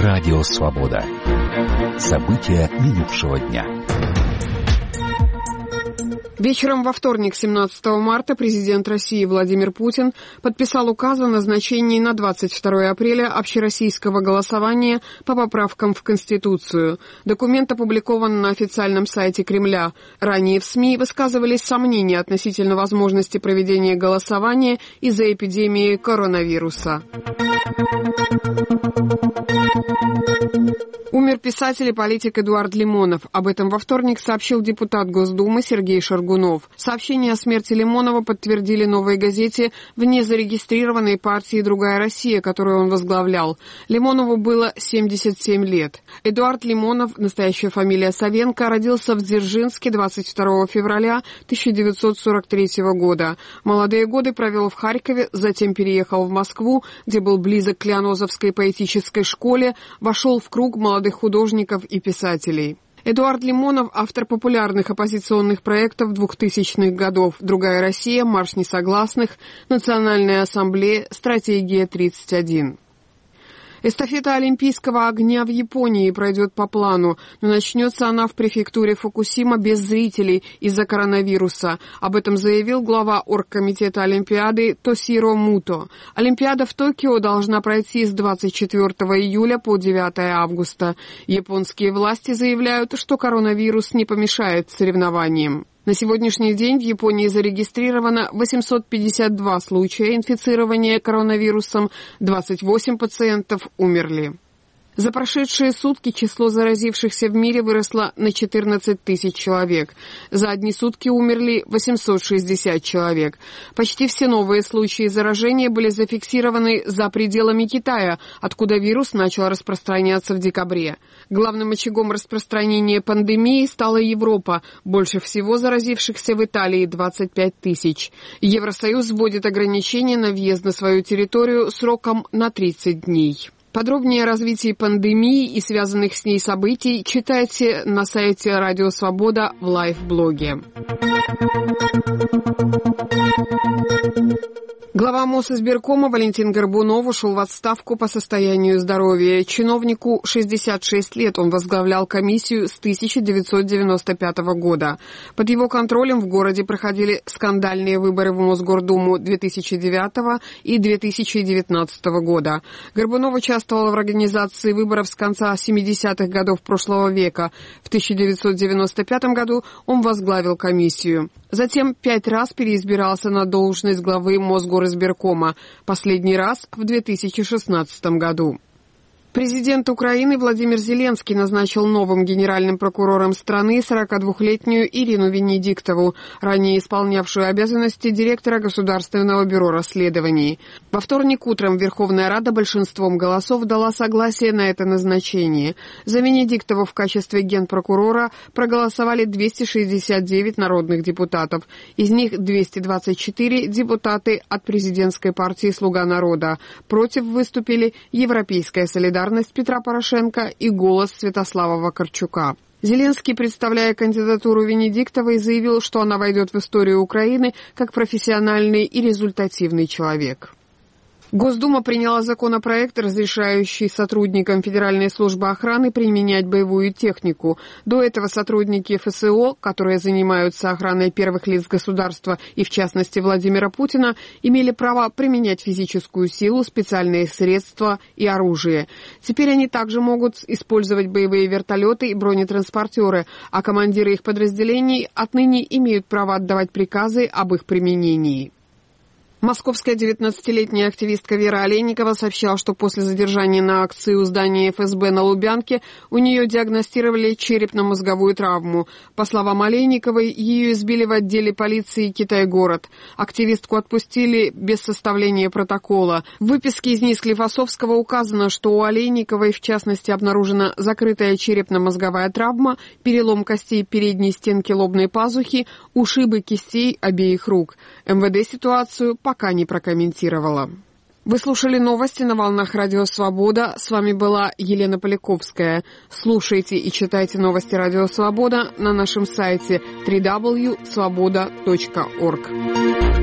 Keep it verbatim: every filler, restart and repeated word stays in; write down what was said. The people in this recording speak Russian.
Радио Свобода. События минувшего дня. Вечером во вторник, семнадцатого марта, президент России Владимир Путин подписал указ о назначении на двадцать второе апреля общероссийского голосования по поправкам в Конституцию. Документ опубликован на официальном сайте Кремля. Ранее в СМИ высказывались сомнения относительно возможности проведения голосования из-за эпидемии коронавируса. Умер писатель и политик Эдуард Лимонов. Об этом во вторник сообщил депутат Госдумы Сергей Шаргунов. Сообщение о смерти Лимонова подтвердили «Новой газете» в незарегистрированной партии «Другая Россия», которую он возглавлял. Лимонову было семьдесят семь лет. Эдуард Лимонов, настоящая фамилия Савенко, родился в Дзержинске двадцать второго февраля тысяча девятьсот сорок третьего года. Молодые годы провел в Харькове, затем переехал в Москву, где был близок к Лианозовской поэтической школе, вошел в круг молодых художников и писателей. Эдуард Лимонов – автор популярных оппозиционных проектов двухтысячных годов «Другая Россия», «Марш несогласных», «Национальная ассамблея», «Стратегия тридцать один». Эстафета Олимпийского огня в Японии пройдет по плану, но начнется она в префектуре Фукусима без зрителей из-за коронавируса. Об этом заявил глава оргкомитета Олимпиады Тосиро Муто. Олимпиада в Токио должна пройти с двадцать четвёртого июля по девятого августа. Японские власти заявляют, что коронавирус не помешает соревнованиям. На сегодняшний день в Японии зарегистрировано восемьсот пятьдесят два случая инфицирования коронавирусом, двадцать восемь пациентов умерли. За прошедшие сутки число заразившихся в мире выросло на четырнадцать тысяч человек. За одни сутки умерли восемьсот шестьдесят человек. Почти все новые случаи заражения были зафиксированы за пределами Китая, откуда вирус начал распространяться в декабре. Главным очагом распространения пандемии стала Европа. Больше всего заразившихся в Италии двадцать пять тысяч. Евросоюз вводит ограничения на въезд на свою территорию сроком на тридцать дней. Подробнее о развитии пандемии и связанных с ней событий читайте на сайте Радио Свобода в лайв-блоге. Глава Мосизбиркома Валентин Горбунов ушел в отставку по состоянию здоровья. Чиновнику шестьдесят шесть лет, он возглавлял комиссию с тысяча девятьсот девяносто пятого года. Под его контролем в городе проходили скандальные выборы в Мосгордуму две тысячи девятого и две тысячи девятнадцатого года. Горбунов участвовал в организации выборов с конца семидесятых годов прошлого века. В тысяча девятьсот девяносто пятом году он возглавил комиссию. Затем пять раз переизбирался на должность главы Мосгоризбиркома, последний раз в две тысячи шестнадцатом году. Президент Украины Владимир Зеленский назначил новым генеральным прокурором страны сорокадвухлетнюю Ирину Венедиктову, ранее исполнявшую обязанности директора Государственного бюро расследований. Во вторник утром Верховная Рада большинством голосов дала согласие на это назначение. За Венедиктову в качестве генпрокурора проголосовали двести шестьдесят девять народных депутатов. Из них двести двадцать четыре депутаты от президентской партии «Слуга народа». Против выступили Европейская солидарность Петра Порошенко и «Голос» Святослава Вакарчука. Зеленский, представляя кандидатуру Венедиктовой, заявил, что она войдет в историю Украины как профессиональный и результативный человек. Госдума приняла законопроект, разрешающий сотрудникам Федеральной службы охраны применять боевую технику. До этого сотрудники эф эс о, которые занимаются охраной первых лиц государства и, в частности, Владимира Путина, имели право применять физическую силу, специальные средства и оружие. Теперь они также могут использовать боевые вертолеты и бронетранспортеры, а командиры их подразделений отныне имеют право отдавать приказы об их применении. Московская девятнадцатилетняя активистка Вера Олейникова сообщала, что после задержания на акции у здания эф эс бэ на Лубянке у нее диагностировали черепно-мозговую травму. По словам Олейниковой, ее избили в отделе полиции «Китай-город». Активистку отпустили без составления протокола. В выписке из НИИ Склифосовского указано, что у Олейниковой, в частности, обнаружена закрытая черепно-мозговая травма, перелом костей передней стенки лобной пазухи, ушибы кистей обеих рук. эм вэ дэ ситуацию пока не прокомментировала. Вы слушали новости на волнах Радио Свобода. С вами была Елена Поляковская. Слушайте и читайте новости Радио Свобода на нашем сайте дабл ю дабл ю дабл ю точка свобода точка орг.